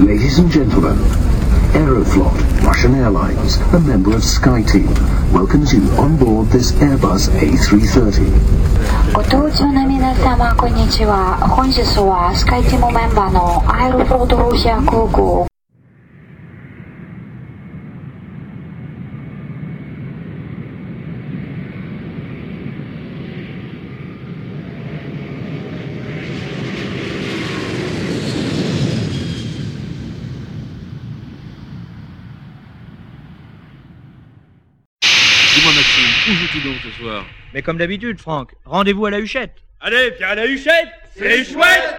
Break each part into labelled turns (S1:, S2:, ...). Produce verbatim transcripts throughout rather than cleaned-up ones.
S1: Ladies and gentlemen, Aeroflot, Russian Airlines, a member of SkyTeam, welcomes you on board this Airbus A three thirty.
S2: ご搭乗の皆様、こんにちは。本日はスカイティムメンバーのアエロフロートロシア空港
S3: Dis-moi Maxime, où joues-tu donc ce soir?
S4: Mais comme d'habitude, Franck, rendez-vous à la Huchette.
S3: Allez, viens à la Huchette, c'est chouette.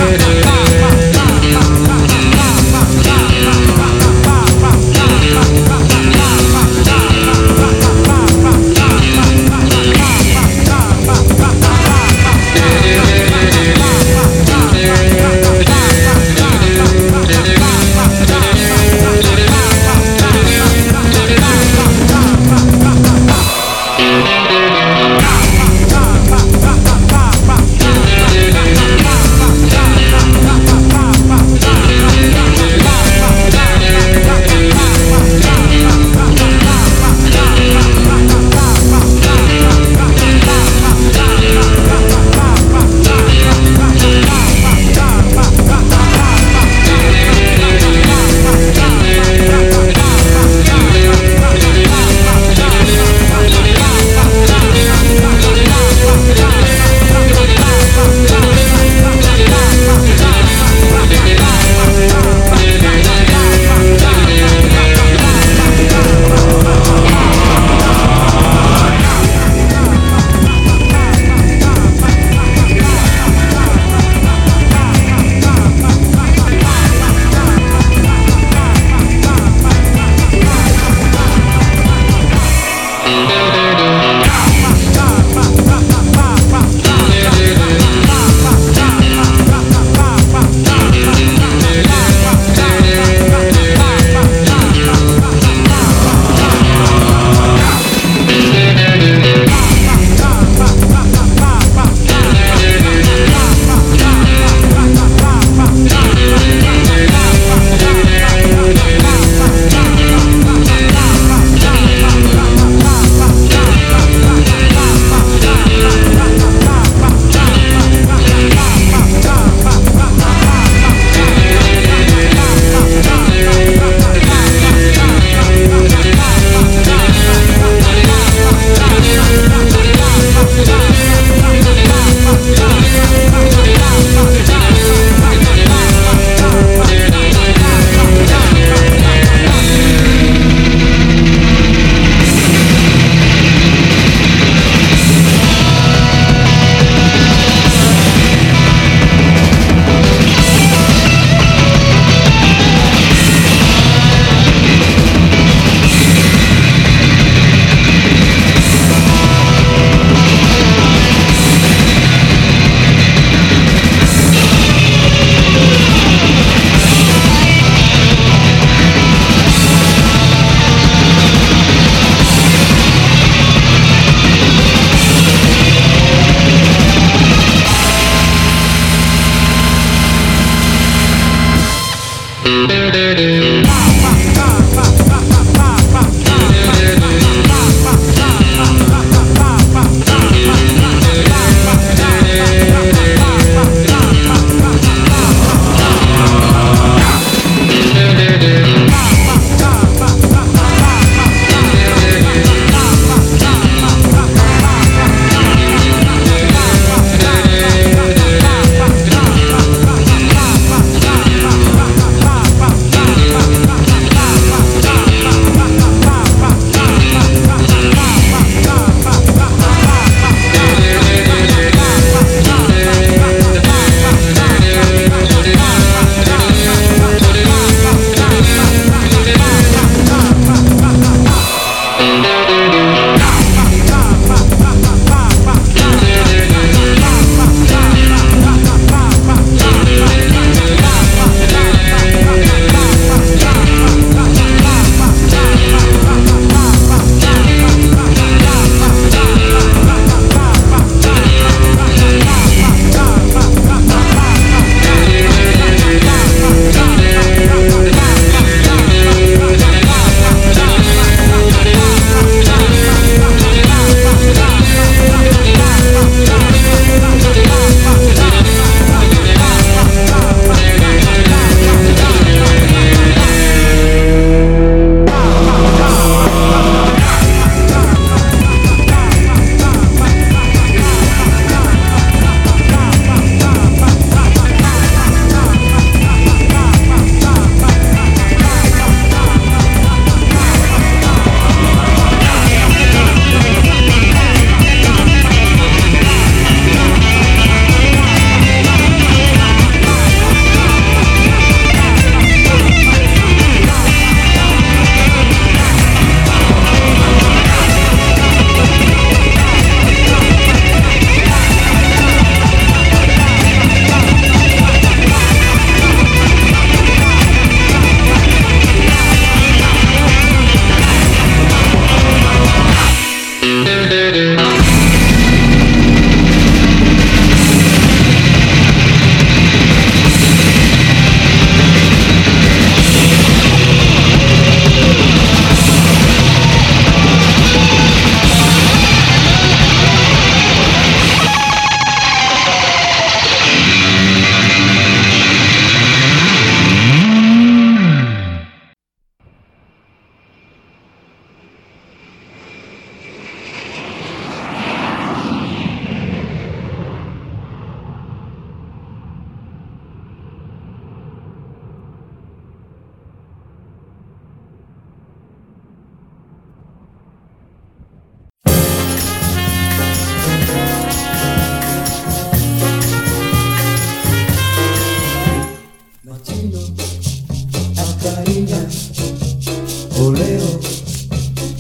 S5: Bye.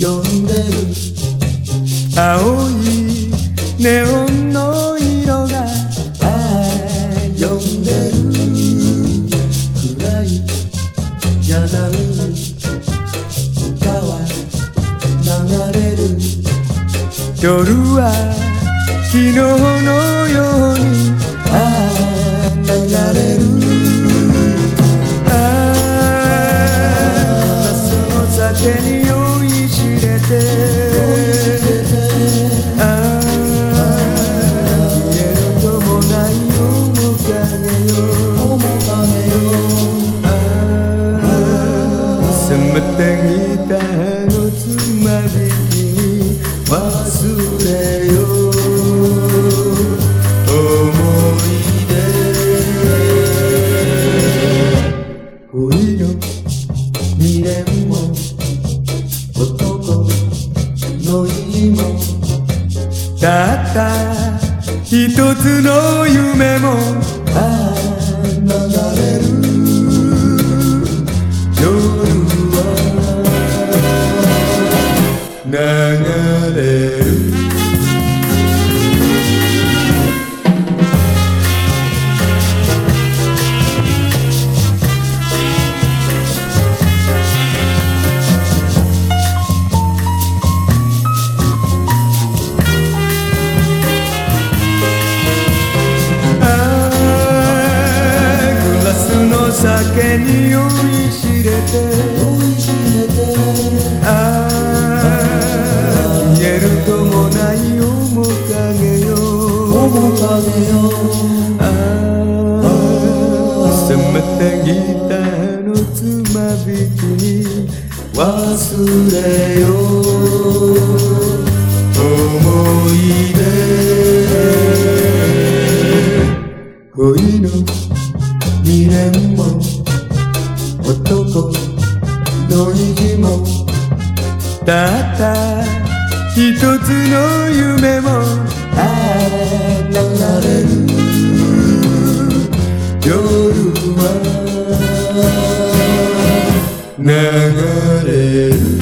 S5: 呼んでる青いネオンの色がああ呼んでる暗い柳川流れる夜は昨日のようにああ流れるああその酒に酔いしれてああ消えるともない面影よああせめてギターのつまびきに忘れよ思い出恋の未練も男の意地もたった一つの夢もああ流れる夜は流れる酒に酔いしれてああ消えるともない面影よああせめてギターのつまびきに忘れよ思い出恋の未練も男の意地もたった一つの夢もああ流れる夜は流れる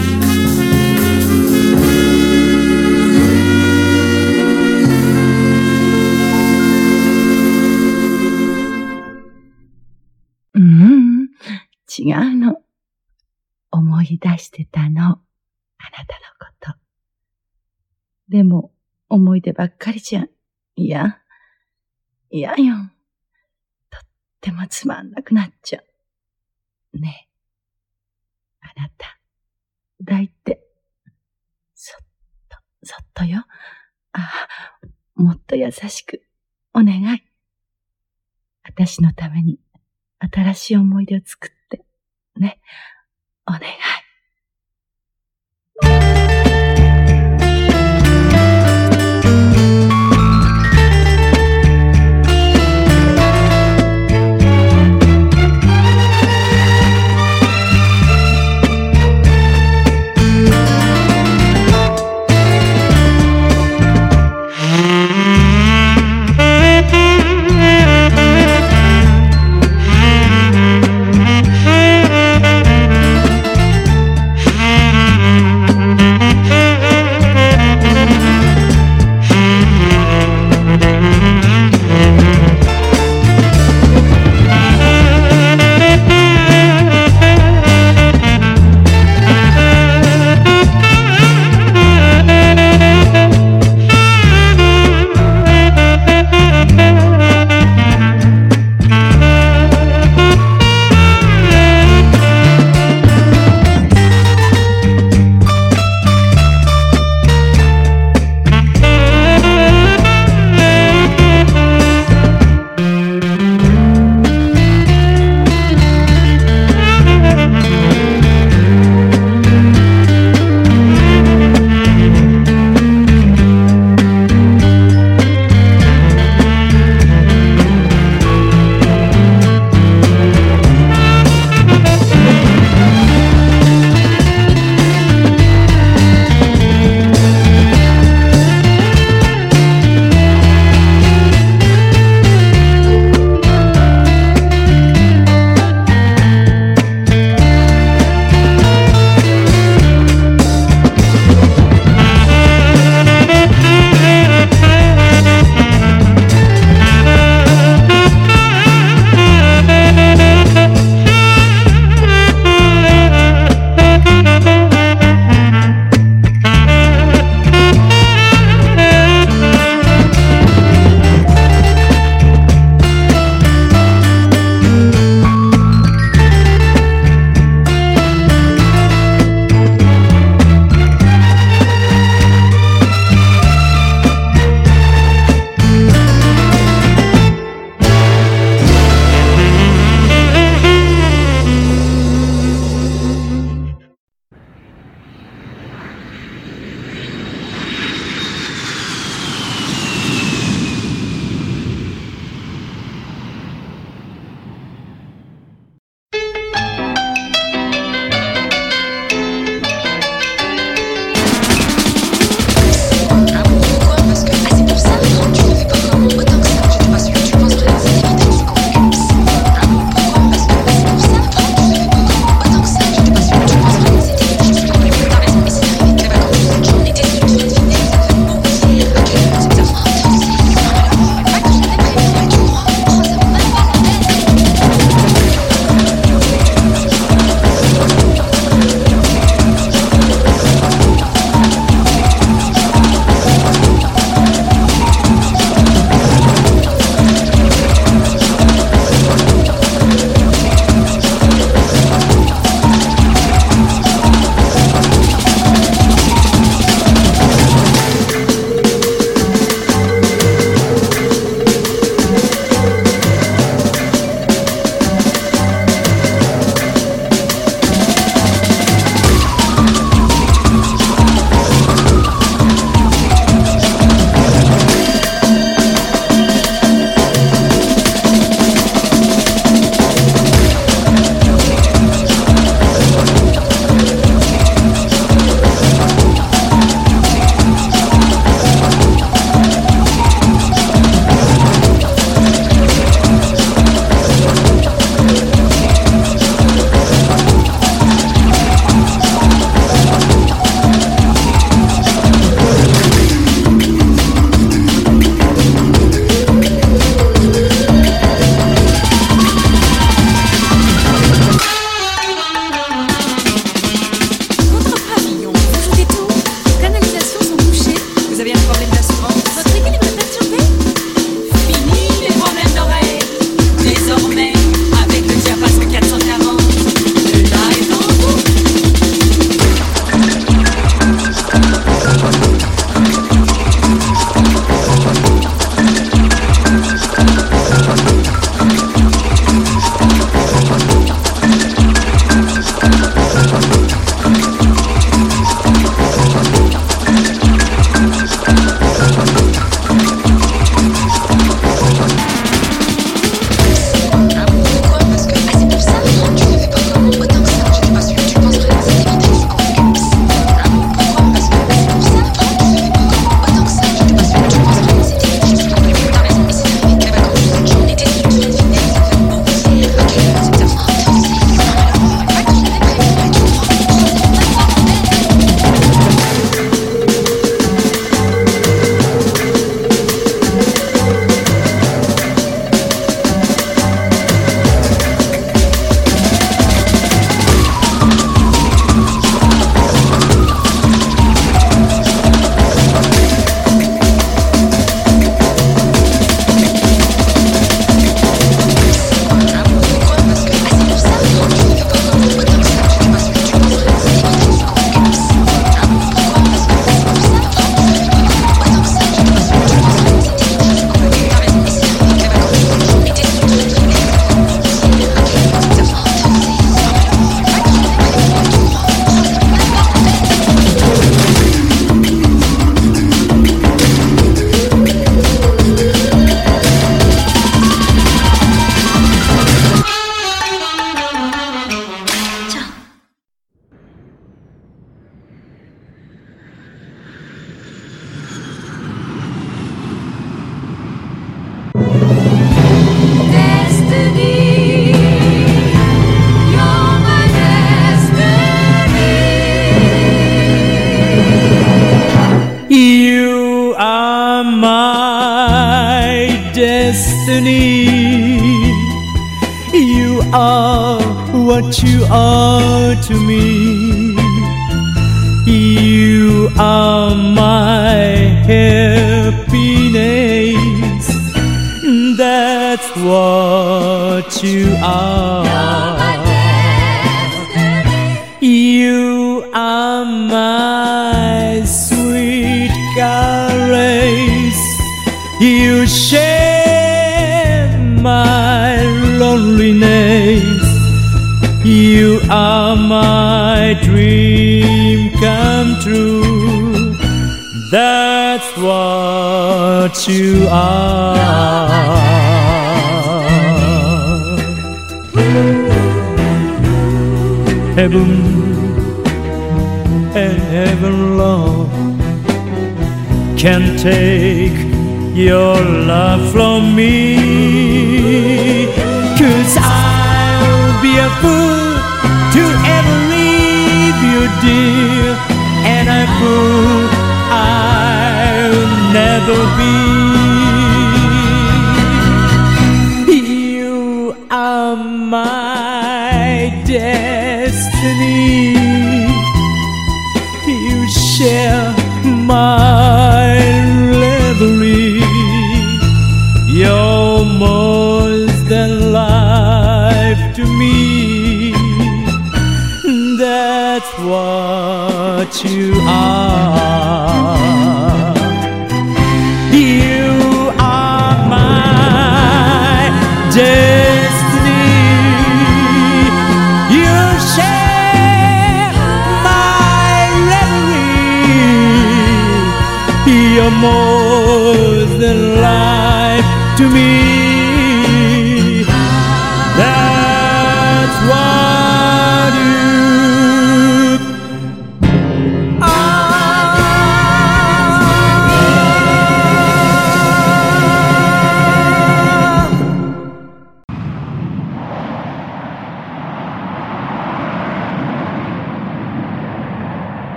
S6: 違うの。思い出してたの。あなたのこと。でも、思い出ばっかりじゃん。いや、いやよ。とってもつまんなくなっちゃう。ねえ。あなた、抱いて。そっと、そっとよ。ああ、もっと優しく。お願い。私のために、新しい思い出を作って。ね、お願い。
S5: 「 destiny. You are what you are to me. You are my happiness. That's what you are. You are my sweet caress. You share my loneliness. You are my dream come true. That's what you are. Heaven and heaven, Lord, can't take your love from me. 'Cause I'll be a fool to ever leave you, dear, and a fool I'll never be. You are my destiny. You share my reverie. You're more than life to me. That's what you are. You are my destiny. You share my reverie. You're more than life to me. That's what you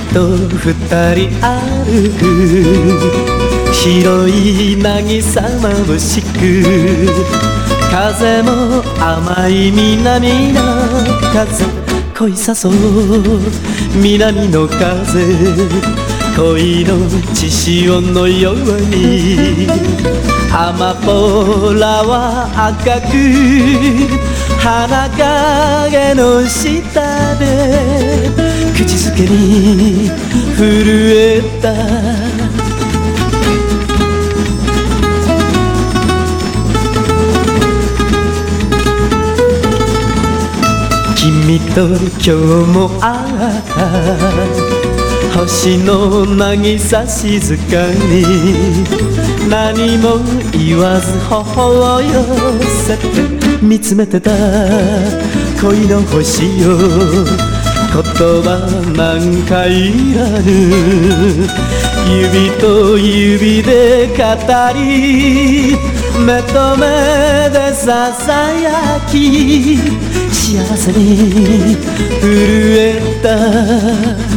S5: と二人歩く白い渚眩しく風も甘い南の風恋誘う南の風恋の血潮のように浜ポラは赤く花影の下で口づけに震えた君と今日も会った星の渚静かに何も言わず頬を寄せて見つめてた恋の星よ言葉なんかいらぬ指と指で語り目と目でささやき幸せに震えた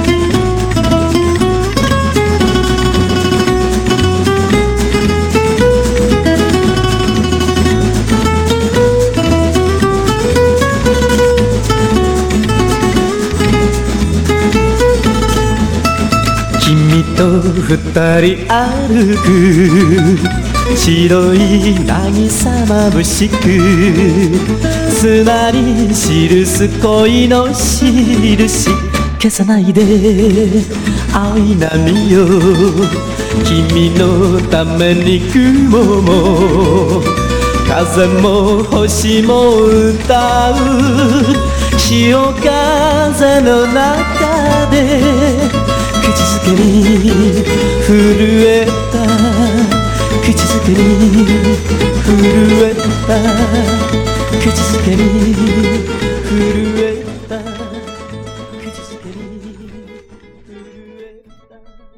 S5: 君と二人歩く白い渚眩しく砂に記す恋の印消さないで青い波よ君のために雲も風も星も歌う潮風の中で口づけに震えた口づけに震えた口づけに震えた口づけに震えた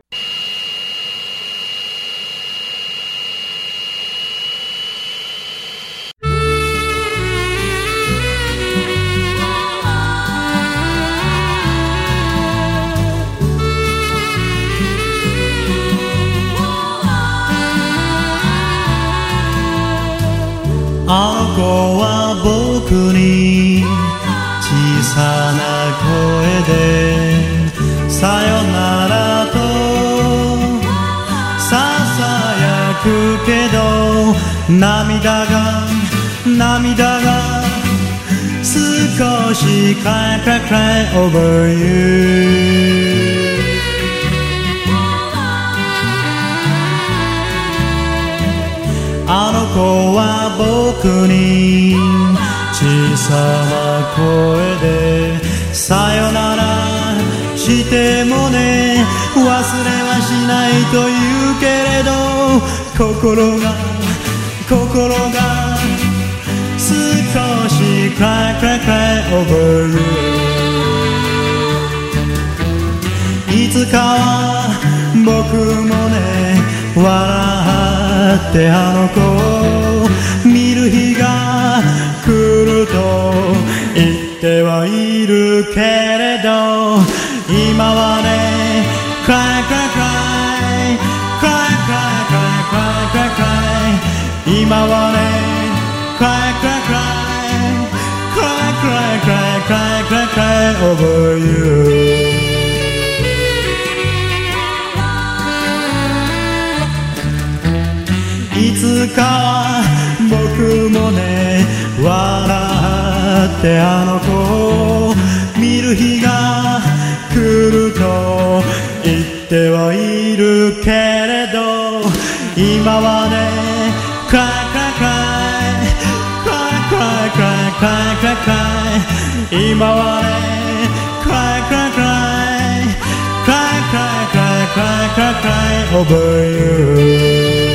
S7: あの子は僕に小さな声でさよならとささやくけど涙が涙が少し cry cry cry over youあの子は僕に小さな声でさよならしてもね忘れはしないと言うけれど心が心が少し cry cry cry over you いつかは僕もね笑ってあの子を見る日が来ると言ってはいるけれど今はね cry cry cry cry cry cry cry cry 今はね cry cry cry cry cry cry cry cry over youいつかは僕もね笑ってあの子を見る日が来ると言ってはいるけれど今はね cry cry cry cry cry cry cry cry 今はね cry cry cry cry cry cry cry cry over you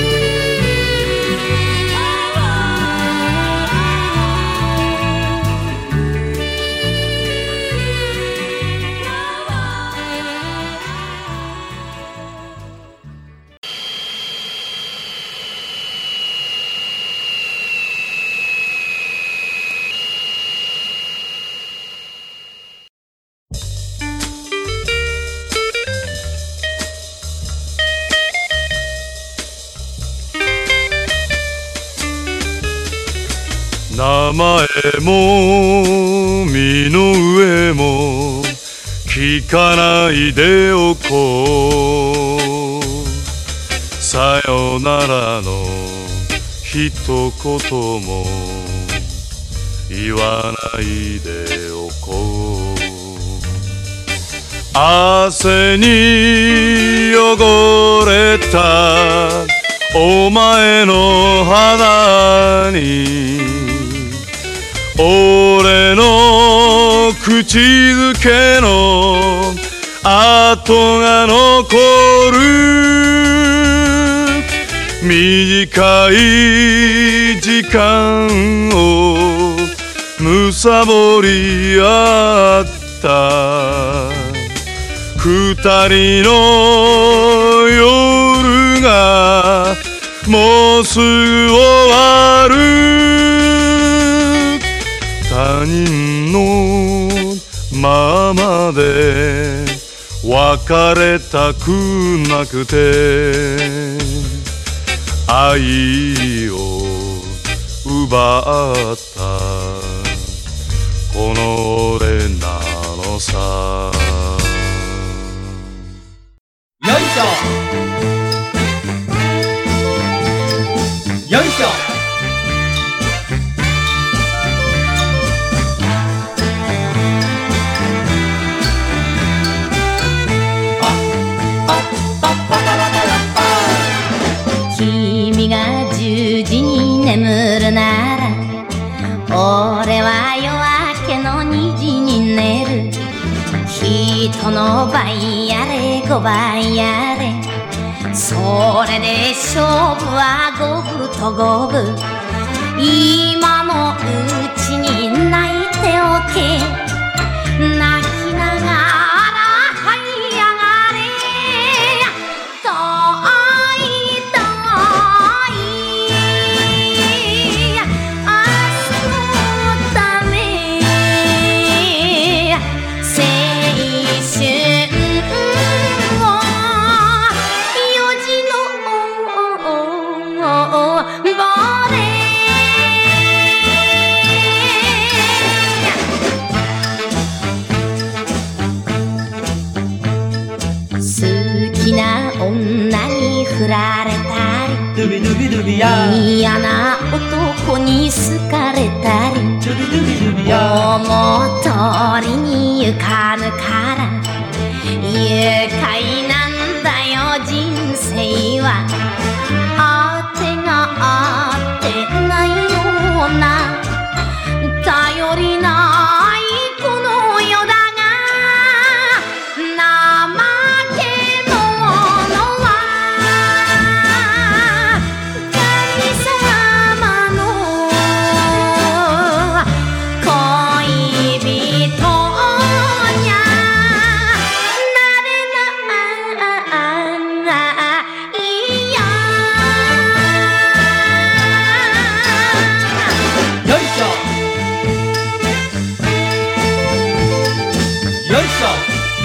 S3: 名前も身の上も聞かないでおこう。さよならの一言も言わないでおこう。汗に汚れたお前の肌に俺の口づけの跡が残る。短い時間をむさぼり合った二人の夜がもうすぐ終わる。他人のままで別れたくなくて愛を奪ったこの俺なのさ。
S8: よいしょよいしょ。
S9: 君が十時に眠るなら俺は夜明けの二時に寝る。人の倍やれ五倍やれそれで勝負は五分と五分。今のうちに泣いておけ。泣きながら這い上がれ。遠い遠い明日のため青春を四時のボレ好きな女に振られたり嫌な男に好かれたり思う通りに行かぬから愉快なんだよ人生は。当てがあってないような頼りないこの世だが怠け者は神様の恋人にゃなれないや。
S8: よいしょよいしょ。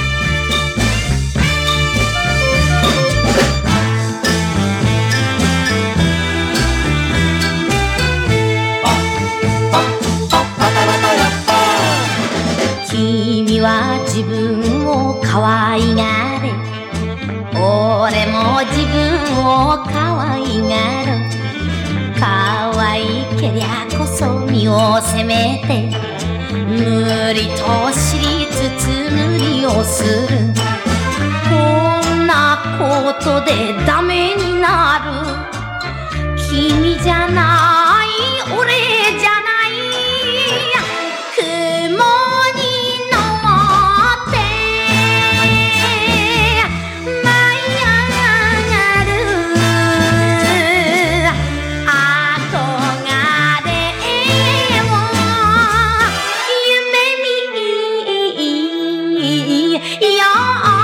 S9: 君は自分を可愛がれ俺も自分を可愛がる。可愛けりゃこそ身を責めて無理と知りつつ無理をする。こんなことでダメになる。君じゃない俺じゃない雲に乗って舞い上がる憧れを夢見よう。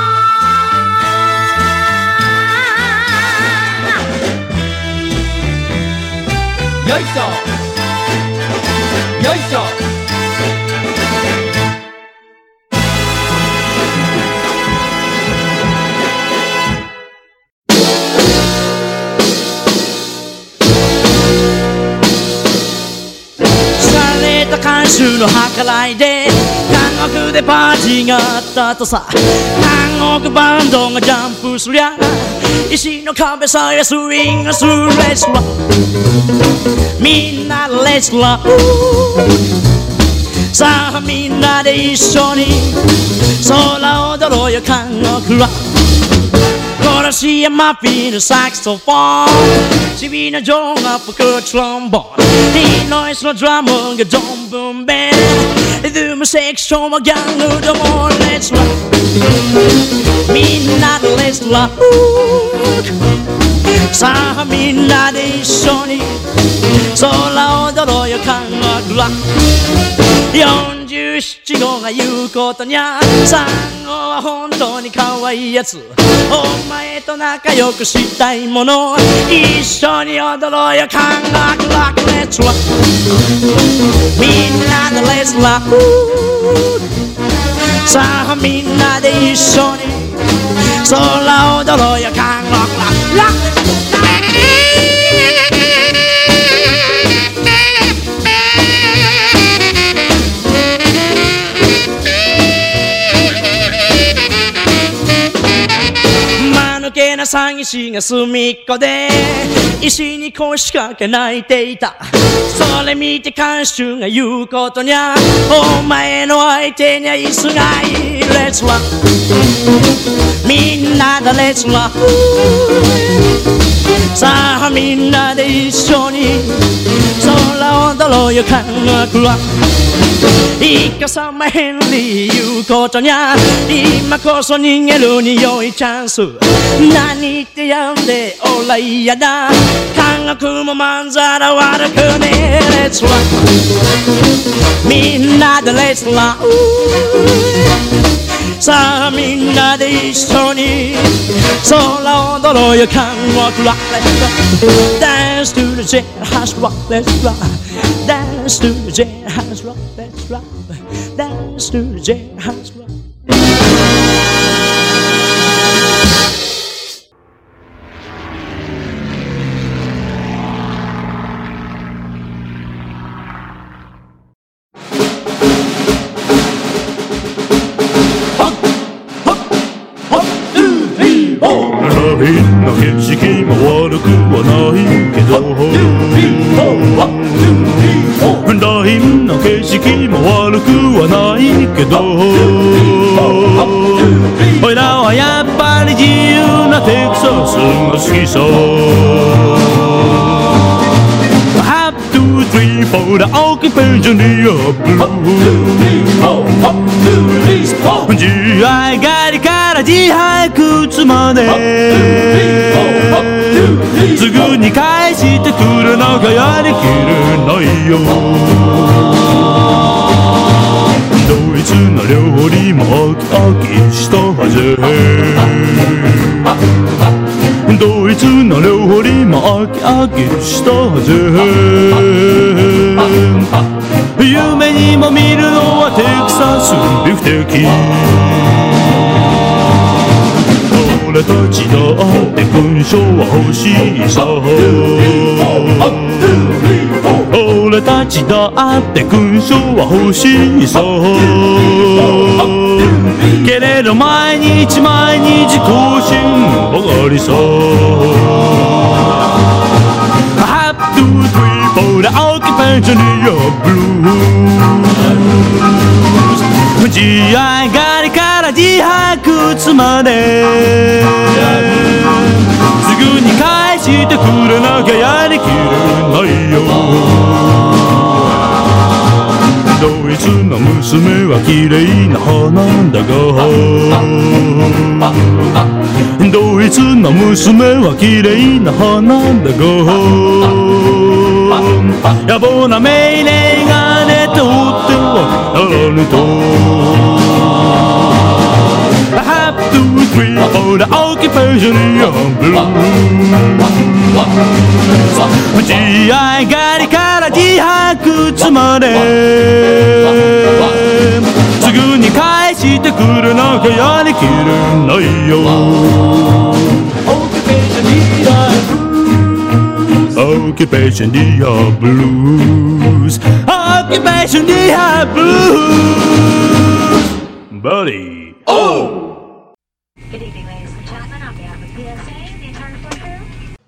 S8: よいしょよいしょ。
S5: シ
S10: 週の計らいで韓国でパーティーがあったとさ。韓国バンドがジャンプすりゃ石の壁さえスイングするレスラー、みんなでレスラー。さあみんなで一緒に空踊ろうよ韓国は。コロシアマピーのサクソフォン、チビのジョンが吹くトロンボーン、リノイスのドラムがドンブンベン、リズムセクションはギャングどもレスラー、みんなでレスラー。さあみんなで一緒に空踊ろうよ韓国は。よんじゅうなな号が言うことにゃ、さん号は本当に可愛いやつ、お前と仲良くしたいもの、一緒に踊ろうよ韓国ロックレスラー、みんなでレスラー。さあみんなで一緒に空踊ろうよ韓国ロックロック。詐欺師が隅っこで石に腰掛け泣いていた。それ見て看守が言うことにゃ、お前の相手には椅子がいいレスラー、みんなでレスラー。さあみんなで一緒に空踊ろうよ韓国は。イカ様ヘンリー言うことにゃ、今こそ逃げるに良いチャンス。何言ってやんでおら嫌だ、韓国もまんざら悪くねえレスラー、みんなでレスラー。さあみんなで一緒に空踊ろうよ韓国ロックレスラー。 Dance to the jailhouse rock let's rock, Dance to the jailhouse rock let's rock, Dance to the jailhouse rock.
S3: みんな景色も悪くはないけど、みんな景色も悪くはないけど、おいらはやっぱり自由なテキサスが好きそう。One, two, three, four で青きページにアップ、自愛狩りから自白靴まですぐに返してくれなきゃやりきれないよ。ドイツの料理も飽き飽きしたはず、ドイツの料理も飽き飽きしたはず、夢にも見るのはテキサスビフテキ。俺たちだって勲章は欲しいさ、俺たちだって勲章は欲しいさ、けれど毎日毎日更新ばかりさ。One, two, three, four で青きペンチにアブルー、自愛狩りから自白靴まですぐに返してくれなきゃやりきれないよ。ドイツの娘は綺麗な花だが、ドイツの娘は綺麗な花だが、野暮な命令が出ておってはならぬと。One, two, three, four で青きページにアップル、自愛狩りから自白靴まですぐに返してくれなきゃやりきれないよ。青きページにアップル、青きページにアップル
S10: occupation地下 blues buddy oh
S2: Good evening, ladies and gentlemen. On behalf of P S A and the entire floor crew.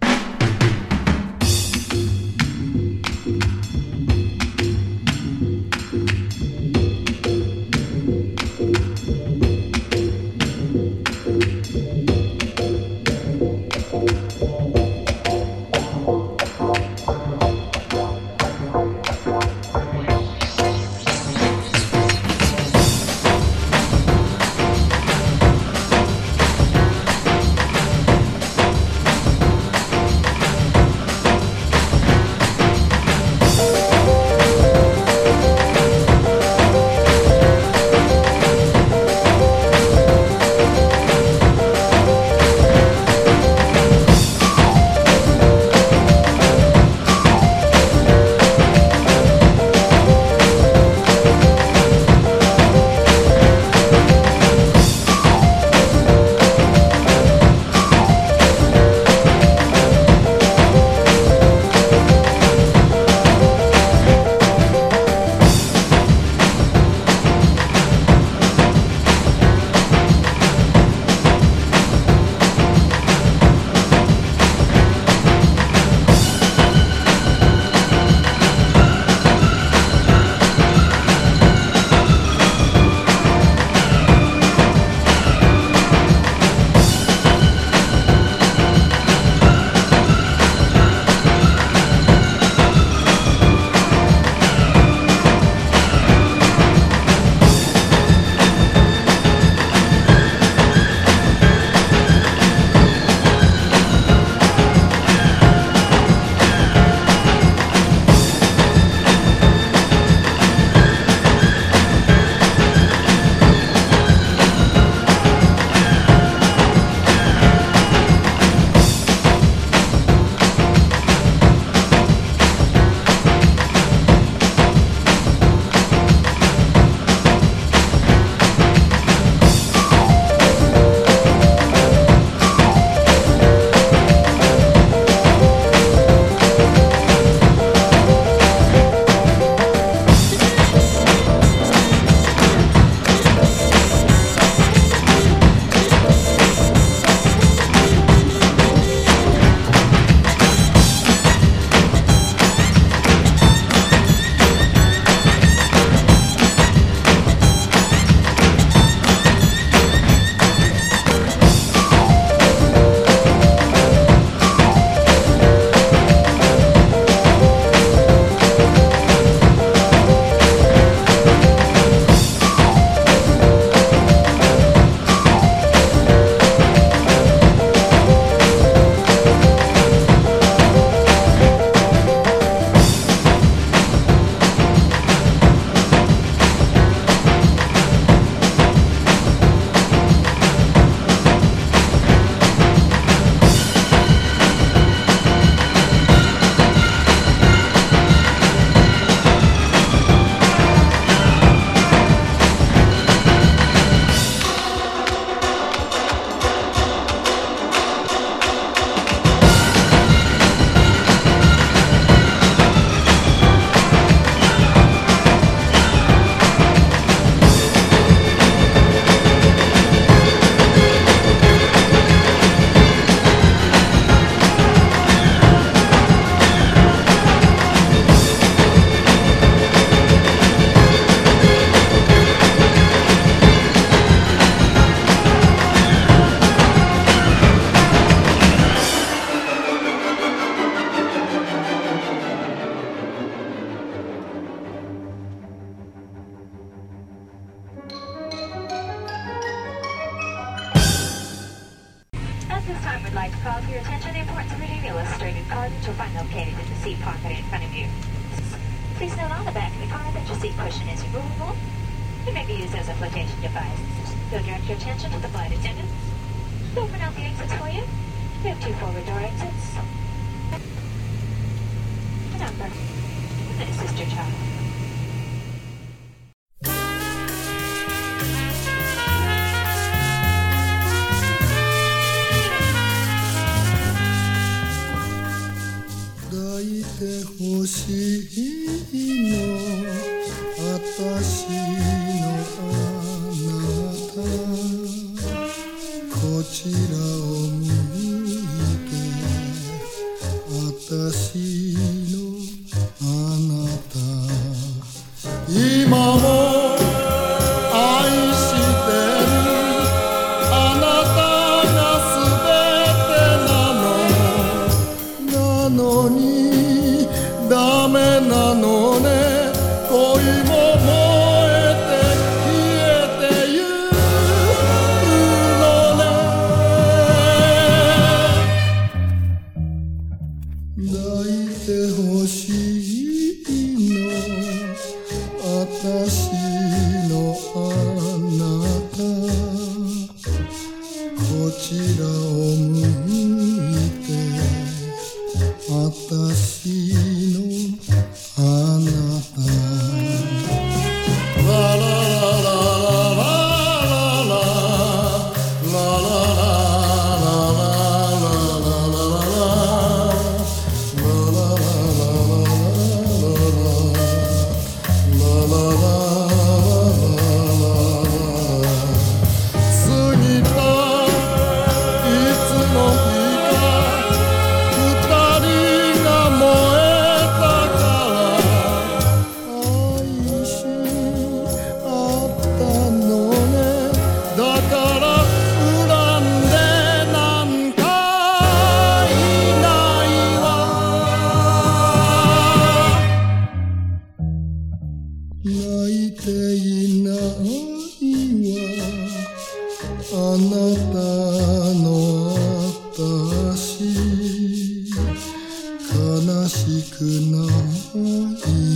S11: call to your attention the importance of reading the illustrated card which you'll find located in the seat pocket in front of you. Please note on the back of the card that your seat cushion is removable. It may be used as a flotation device. You'll direct your attention to the flight attendants. They'll open out the exits for you. We have two forward door exits. Number. And assist your child.
S5: てほしいの私のあなたこちらを向いて私のあなた今も愛してるあなたがすべてなのなのにダメなのね恋も燃えて消えてゆくのね抱いてほしいの私のあなたこちらを向いて私のあなたラララララララ泣いていないわあなたの私悲しくない